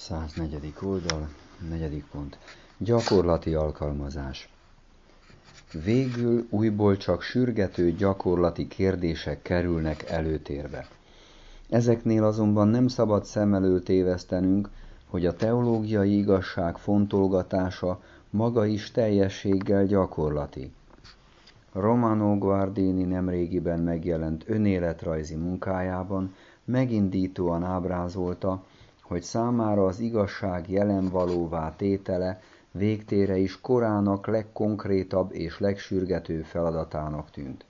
104. oldal, 4. pont. Gyakorlati alkalmazás. Végül újból csak sürgető gyakorlati kérdések kerülnek előtérbe. Ezeknél azonban nem szabad szem előtt tévesztenünk, hogy a teológiai igazság fontolgatása maga is teljességgel gyakorlati. Romano Guardini nemrégiben megjelent önéletrajzi munkájában megindítóan ábrázolta, hogy számára az igazság jelenvalóvá tétele végtére is korának legkonkrétabb és legsürgetőbb feladatának tűnt.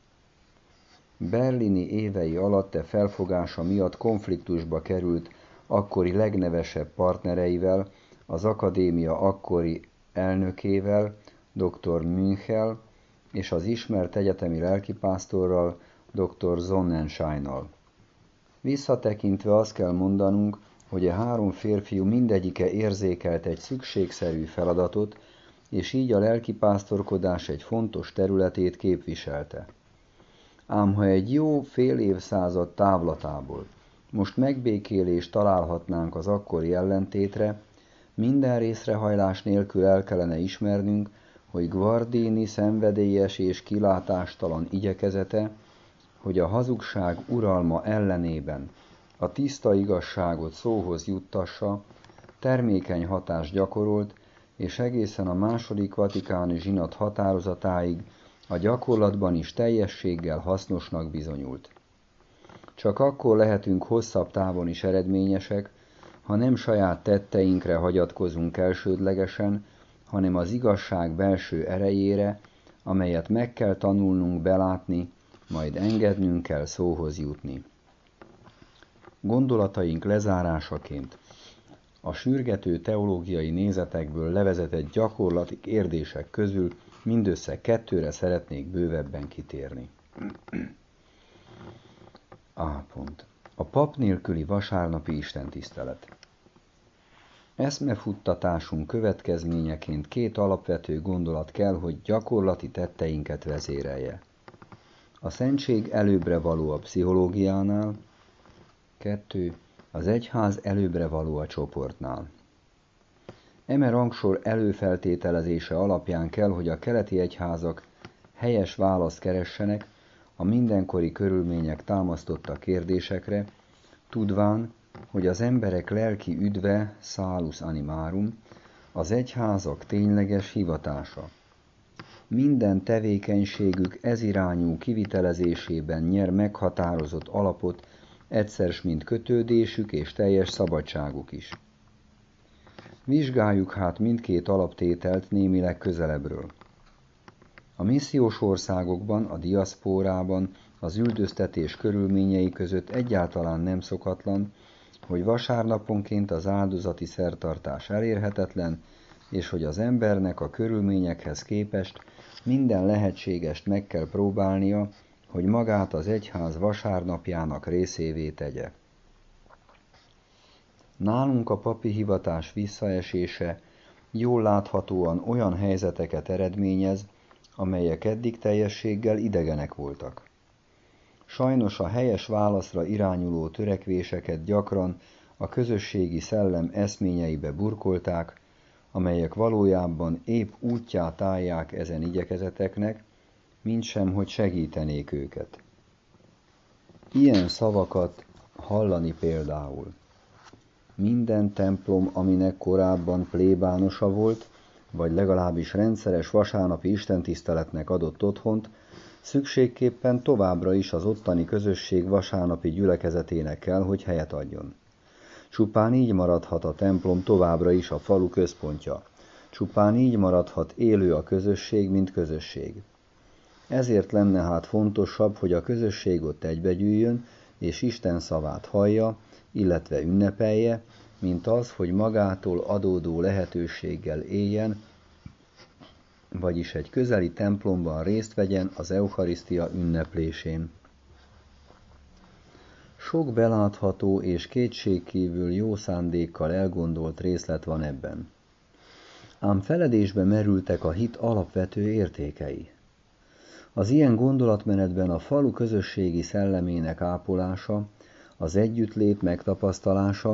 Berlini évei alatt e felfogása miatt konfliktusba került akkori legnevesebb partnereivel, az akadémia akkori elnökével, dr. Münchel, és az ismert egyetemi lelkipásztorral, dr. Sonnenscheinnal. Visszatekintve azt kell mondanunk, hogy a három férfiú mindegyike érzékelt egy szükségszerű feladatot, és így a lelkipásztorkodás egy fontos területét képviselte. Ám ha egy jó fél évszázad távlatából most megbékélést találhatnánk az akkori ellentétre, minden részrehajlás nélkül el kellene ismernünk, hogy Guardini szenvedélyes és kilátástalan igyekezete, hogy a hazugság uralma ellenében a tiszta igazságot szóhoz juttassa, termékeny hatást gyakorolt, és egészen a második vatikáni zsinat határozatáig a gyakorlatban is teljességgel hasznosnak bizonyult. Csak akkor lehetünk hosszabb távon is eredményesek, ha nem saját tetteinkre hagyatkozunk elsődlegesen, hanem az igazság belső erejére, amelyet meg kell tanulnunk belátni, majd engednünk kell szóhoz jutni. Gondolataink lezárásaként a sürgető teológiai nézetekből levezetett gyakorlati kérdések közül mindössze 2-re szeretnék bővebben kitérni. A. pont. A pap nélküli vasárnapi istentisztelet. Eszmefuttatásunk következményeként 2 alapvető gondolat kell, hogy gyakorlati tetteinket vezérelje. A szentség előbbre való a pszichológiánál, 2. Az egyház előbbre való a csoportnál. Eme rangsor előfeltételezése alapján kell, hogy a keleti egyházak helyes választ keressenek a mindenkori körülmények támasztotta kérdésekre, tudván, hogy az emberek lelki üdve, salus animarum, az egyházak tényleges hivatása. Minden tevékenységük ezirányú kivitelezésében nyer meghatározott alapot, egyszer mint kötődésük és teljes szabadságuk is. Vizsgáljuk hát mindkét alaptételt némileg közelebbről. A missziós országokban, a diaszpórában, az üldöztetés körülményei között egyáltalán nem szokatlan, hogy vasárnaponként az áldozati szertartás elérhetetlen, és hogy az embernek a körülményekhez képest minden lehetségest meg kell próbálnia, hogy magát az egyház vasárnapjának részévé tegye. Nálunk a papi hivatás visszaesése jól láthatóan olyan helyzeteket eredményez, amelyek eddig teljességgel idegenek voltak. Sajnos a helyes válaszra irányuló törekvéseket gyakran a közösségi szellem eszményeibe burkolták, amelyek valójában épp útját állják ezen igyekezeteknek, mintsem, hogy segítenék őket. Ilyen szavakat hallani például: minden templom, aminek korábban plébánosa volt, vagy legalábbis rendszeres vasárnapi istentiszteletnek adott otthont, szükségképpen továbbra is az ottani közösség vasárnapi gyülekezetének kell, hogy helyet adjon. Csupán így maradhat a templom továbbra is a falu központja. Csupán így maradhat élő a közösség, mint közösség. Ezért lenne hát fontosabb, hogy a közösség ott egybegyűjjön, és Isten szavát hallja, illetve ünnepelje, mint az, hogy magától adódó lehetőséggel éljen, vagyis egy közeli templomban részt vegyen az eucharisztia ünneplésén. Sok belátható és kétségkívül jó szándékkal elgondolt részlet van ebben. Ám feledésbe merültek a hit alapvető értékei. Az ilyen gondolatmenetben a falu közösségi szellemének ápolása, az együttlét megtapasztalása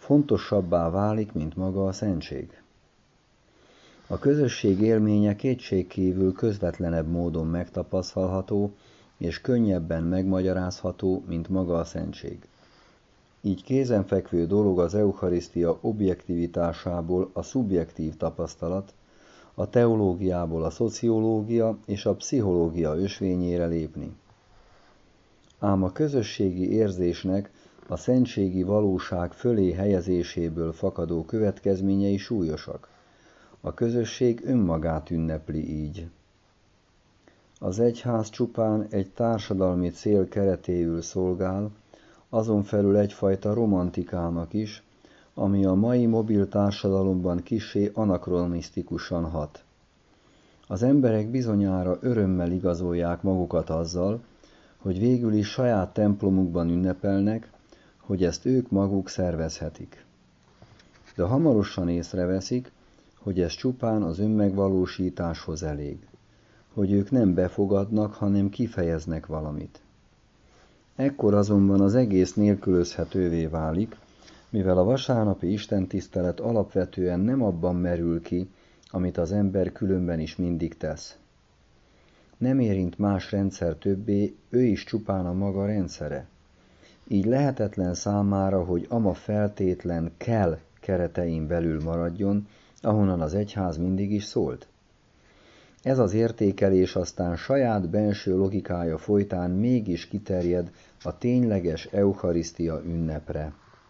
fontosabbá válik, mint maga a szentség. A közösség élménye kétségkívül közvetlenebb módon megtapasztalható és könnyebben megmagyarázható, mint maga a szentség. Így kézenfekvő dolog az eucharisztia objektivitásából a szubjektív tapasztalat, a teológiából a szociológia és a pszichológia ösvényére lépni. Ám a közösségi érzésnek a szentségi valóság fölé helyezéséből fakadó következményei súlyosak. A közösség önmagát ünnepli így. Az egyház csupán egy társadalmi cél keretéül szolgál, azon felül egyfajta romantikának is, ami a mai mobil társadalomban kissé anakronisztikusan hat. Az emberek bizonyára örömmel igazolják magukat azzal, hogy végül is saját templomukban ünnepelnek, hogy ezt ők maguk szervezhetik. De hamarosan észreveszik, hogy ez csupán az önmegvalósításhoz elég, hogy ők nem befogadnak, hanem kifejeznek valamit. Ekkor azonban az egész nélkülözhetővé válik, mivel a vasárnapi istentisztelet alapvetően nem abban merül ki, amit az ember különben is mindig tesz. Nem érint más rendszer többé, ő is csupán a maga rendszere. Így lehetetlen számára, hogy ama feltétlen kell keretein belül maradjon, ahonnan az egyház mindig is szólt. Ez az értékelés aztán saját benső logikája folytán mégis kiterjed a tényleges eucharisztia ünnepre.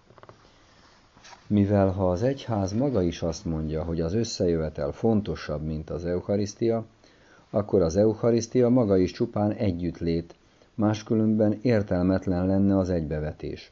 Mivel ha az egyház maga is azt mondja, hogy az összejövetel fontosabb, mint az eucharisztia, akkor az eucharisztia maga is csupán együttlét, máskülönben értelmetlen lenne az egybevetés.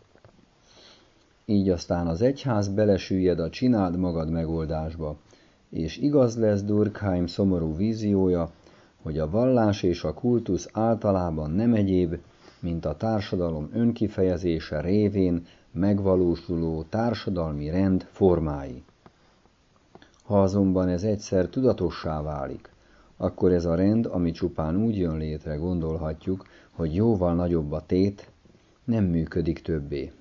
Így aztán az egyház belesüllyed a csináld magad megoldásba, és igaz lesz Durkheim szomorú víziója, hogy a vallás és a kultusz általában nem egyéb, mint a társadalom önkifejezése révén megvalósuló társadalmi rend formái. Ha azonban ez egyszer tudatossá válik, akkor ez a rend, ami csupán úgy jön létre, gondolhatjuk, hogy jóval nagyobb a tét, nem működik többé.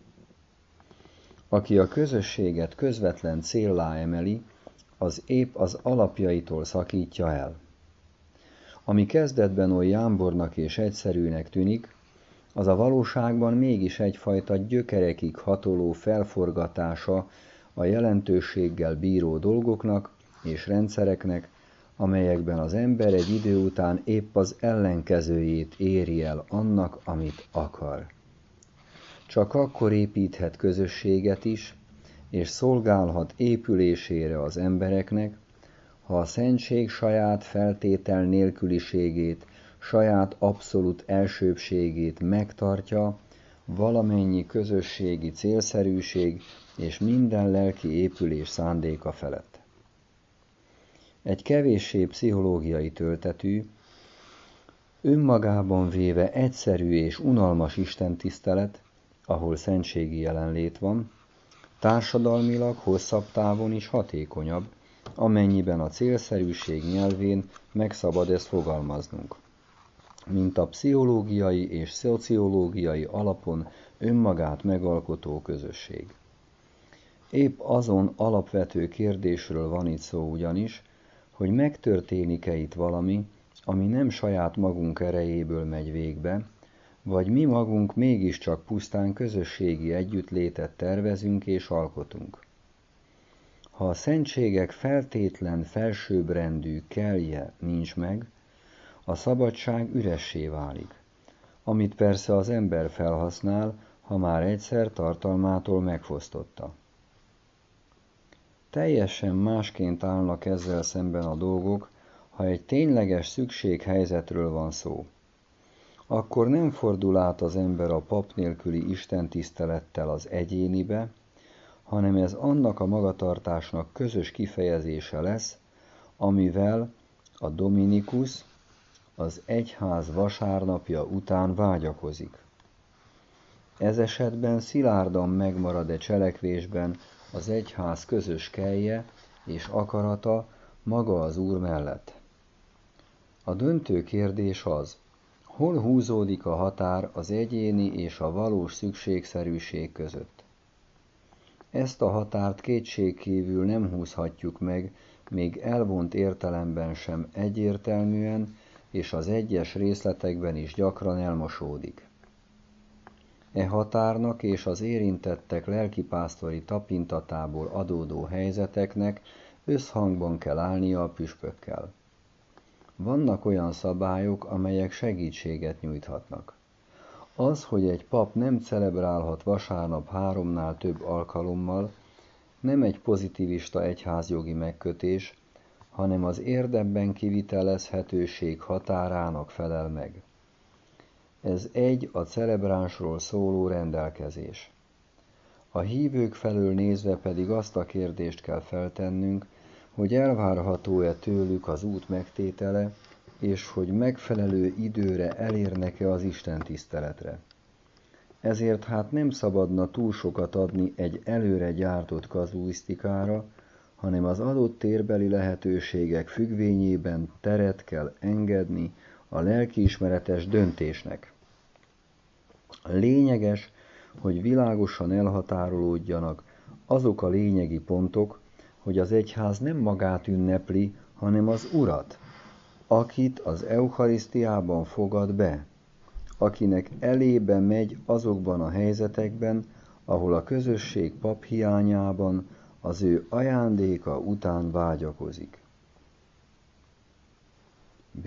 Aki a közösséget közvetlen céllá emeli, az épp az alapjaitól szakítja el. Ami kezdetben oly jámbornak és egyszerűnek tűnik, az a valóságban mégis egyfajta gyökerekig hatoló felforgatása a jelentőséggel bíró dolgoknak és rendszereknek, amelyekben az ember egy idő után épp az ellenkezőjét éri el annak, amit akar. Csak akkor építhet közösséget is, és szolgálhat épülésére az embereknek, ha a szentség saját feltétel nélküliségét, saját abszolút elsőbbségét megtartja valamennyi közösségi célszerűség és minden lelki épülés szándéka felett. Egy kevéssé pszichológiai töltetű, önmagában véve egyszerű és unalmas istentisztelet, ahol szentségi jelenlét van, társadalmilag hosszabb távon is hatékonyabb, amennyiben a célszerűség nyelvén megszabad ezt fogalmaznunk, mint a pszichológiai és szociológiai alapon önmagát megalkotó közösség. Épp azon alapvető kérdésről van itt szó ugyanis, hogy megtörténik-e itt valami, ami nem saját magunk erejéből megy végbe, vagy mi magunk mégiscsak pusztán közösségi együttlétet tervezünk és alkotunk. Ha a szentségek feltétlen felsőbbrendű kellje nincs meg, a szabadság üressé válik, amit persze az ember felhasznál, ha már egyszer tartalmától megfosztotta. Teljesen másként állnak ezzel szemben a dolgok, ha egy tényleges szükséghelyzetről van szó. Akkor nem fordul át az ember a pap nélküli istentisztelettel az egyénibe, hanem ez annak a magatartásnak közös kifejezése lesz, amivel a Dominikus az egyház vasárnapja után vágyakozik. Ez esetben szilárdan megmarad cselekvésben az egyház közös kelje és akarata maga az Úr mellett. A döntő kérdés az, hol húzódik a határ az egyéni és a valós szükségszerűség között. Ezt a határt kétségkívül nem húzhatjuk meg, még elvont értelemben sem egyértelműen, és az egyes részletekben is gyakran elmosódik. E határnak és az érintettek lelkipásztori tapintatából adódó helyzeteknek összhangban kell állnia a püspökkel. Vannak olyan szabályok, amelyek segítséget nyújthatnak. Az, hogy egy pap nem celebrálhat vasárnap 3-nál több alkalommal, nem egy pozitivista egyházjogi megkötés, hanem az érdemben kivitelezhetőség határának felel meg. Ez a celebránsról szóló rendelkezés. A hívők felől nézve pedig azt a kérdést kell feltennünk, hogy elvárható-e tőlük az út megtétele, és hogy megfelelő időre elérnek-e az istentiszteletre. Ezért hát nem szabadna túl sokat adni egy előre gyártott kazuisztikára, hanem az adott térbeli lehetőségek függvényében teret kell engedni a lelkiismeretes döntésnek. Lényeges, hogy világosan elhatárolódjanak azok a lényegi pontok, hogy az egyház nem magát ünnepli, hanem az Urat, akit az eucharisztiában fogad be, akinek elébe megy azokban a helyzetekben, ahol a közösség pap hiányában az ő ajándéka után vágyakozik. B.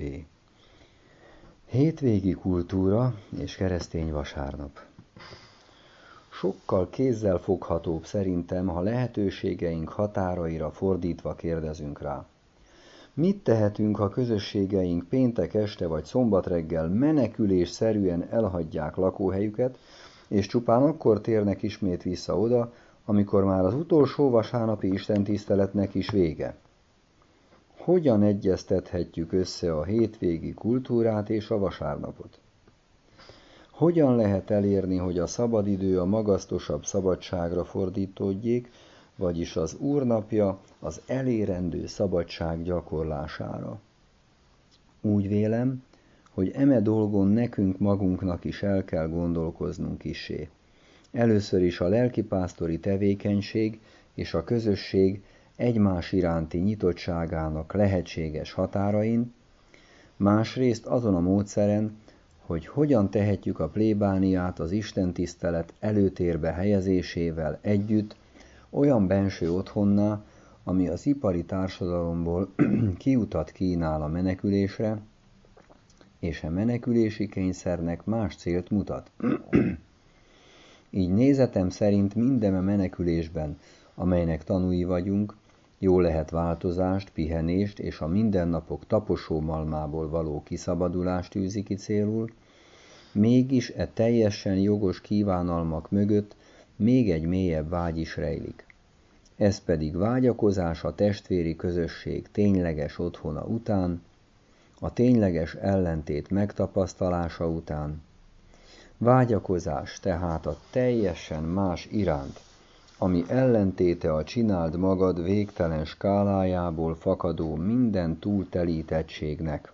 Hétvégi kultúra és keresztény vasárnap. Sokkal kézzelfoghatóbb szerintem, ha lehetőségeink határaira fordítva kérdezünk rá. Mit tehetünk, ha közösségeink péntek este vagy szombat reggel menekülésszerűen elhagyják lakóhelyüket, és csupán akkor térnek ismét vissza oda, amikor már az utolsó vasárnapi istentiszteletnek is vége? Hogyan egyeztethetjük össze a hétvégi kultúrát és a vasárnapot? Hogyan lehet elérni, hogy a szabadidő a magasztosabb szabadságra fordítódjék, vagyis az Úrnapja az elérendő szabadság gyakorlására? Úgy vélem, hogy eme dolgon nekünk magunknak is el kell gondolkoznunk kissé. Először is a lelkipásztori tevékenység és a közösség egymás iránti nyitottságának lehetséges határain, másrészt azon a módszeren, hogy hogyan tehetjük a plébániát az istentisztelet előtérbe helyezésével együtt olyan benső otthonná, ami az ipari társadalomból kiutat kínál a menekülésre, és a menekülési kényszernek más célt mutat. Így nézetem szerint minden a menekülésben, amelynek tanúi vagyunk, jól lehet változást, pihenést és a mindennapok taposómalmából való kiszabadulást tűzi ki célul, mégis e teljesen jogos kívánalmak mögött még egy mélyebb vágy is rejlik. Ez pedig vágyakozás a testvéri közösség tényleges otthona után, a tényleges ellentét megtapasztalása után, vágyakozás tehát a teljesen más iránt, ami ellentéte a csináld magad végtelen skálájából fakadó minden túltelítettségnek.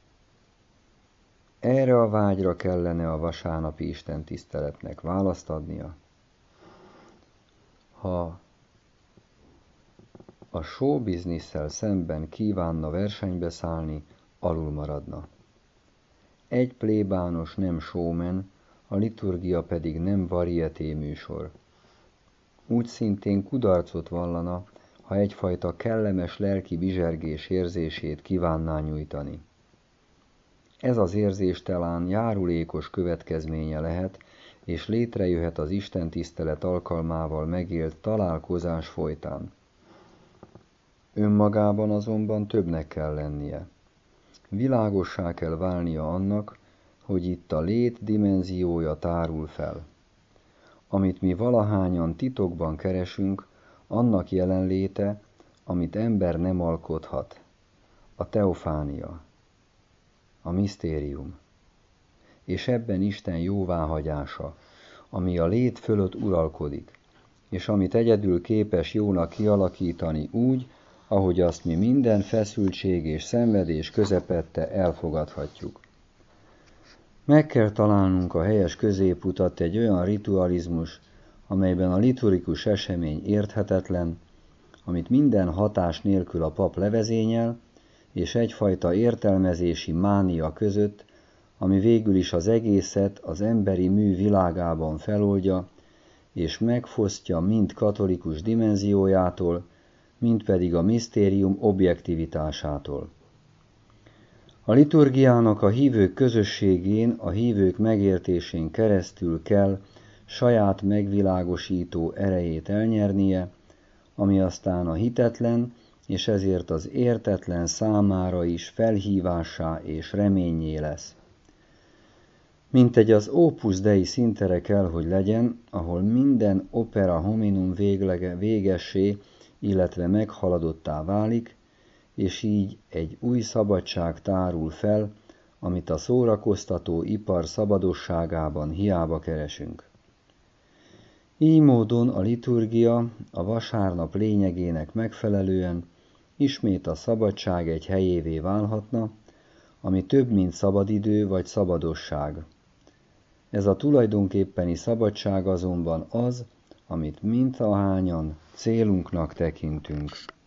Erre a vágyra kellene a vasárnapi istentiszteletnek választ adnia. Ha a showbizniszsel szemben kívánna versenybe szállni, alul maradna. Egy plébános nem showman, a liturgia pedig nem varieté műsor. Úgy szintén kudarcot vallana, ha egyfajta kellemes lelki bizsergés érzését kívánná nyújtani. Ez az érzés talán járulékos következménye lehet, és létrejöhet az istentisztelet alkalmával megélt találkozás folytán. Önmagában azonban többnek kell lennie. Világossá kell válnia annak, hogy itt a lét dimenziója tárul fel. Amit mi valahányan titokban keresünk, annak jelenléte, amit ember nem alkothat. A teofánia, a misztérium, és ebben Isten jóváhagyása, ami a lét fölött uralkodik, és amit egyedül képes jónak kialakítani úgy, ahogy azt mi minden feszültség és szenvedés közepette elfogadhatjuk. Meg kell találnunk a helyes középutat egy olyan ritualizmus, amelyben a liturgikus esemény érthetetlen, amit minden hatás nélkül a pap levezényel, és egyfajta értelmezési mánia között, ami végül is az egészet az emberi mű világában feloldja, és megfosztja mind katolikus dimenziójától, mind pedig a misztérium objektivitásától. A liturgiának a hívők közösségén, a hívők megértésén keresztül kell saját megvilágosító erejét elnyernie, ami aztán a hitetlen, és ezért az értetlen számára is felhívássá és reményé lesz. Mintegy az Opus Dei szintere kell, hogy legyen, ahol minden opera hominum végessé, illetve meghaladottá válik, és így egy új szabadság tárul fel, amit a szórakoztató ipar szabadosságában hiába keresünk. Így módon a liturgia a vasárnap lényegének megfelelően ismét a szabadság egy helyévé válhatna, ami több, mint szabadidő vagy szabadosság. Ez a tulajdonképpeni szabadság azonban az, amit mindahányan célunknak tekintünk.